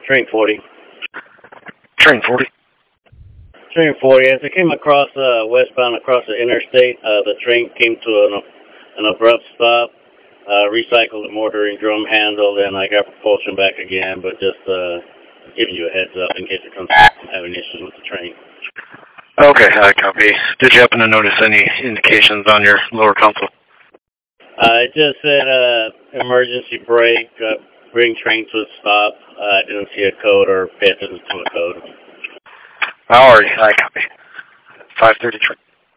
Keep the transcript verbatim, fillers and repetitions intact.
Train forty. Train forty. Train forty. As I came across uh, westbound across the interstate, uh, the train came to an, an abrupt stop. Uh, recycled the motor and drum handle, and I got propulsion back again. But just uh, giving you a heads up in case it comes from having issues with the train. Okay, I copy. Did you happen to notice any indications on your lower console? Uh, it just said uh, emergency brake, uh, bring train to a stop. Uh, I didn't see a code or pay attention to a code. Alrighty, I copy. five thirty train.